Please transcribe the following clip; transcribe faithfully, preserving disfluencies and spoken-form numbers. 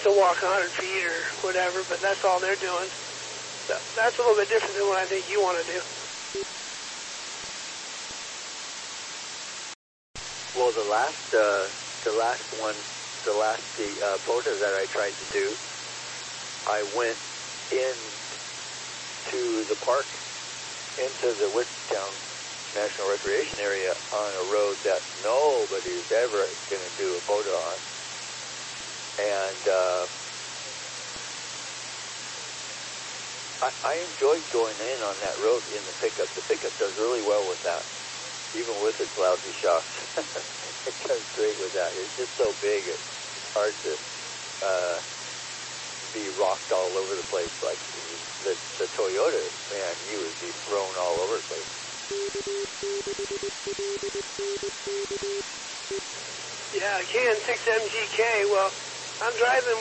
still walk one hundred feet or whatever, but that's all they're doing. That, that's a little bit different than what I think you want to do. Well, the last, uh, the last one, the last the uh, photo that I tried to do, I went in to the park, into the Whiskeytown National Recreation Area on a road that nobody's ever going to do a photo on. And uh, I, I enjoyed going in on that road in the pickup. The pickup does really well with that, even with its lousy shocks. It does great with that. It's just so big, it's hard to uh, be rocked all over the place. Like the, the Toyota, man, you would be thrown all over the place. Yeah, K N six M G K. Well, I'm driving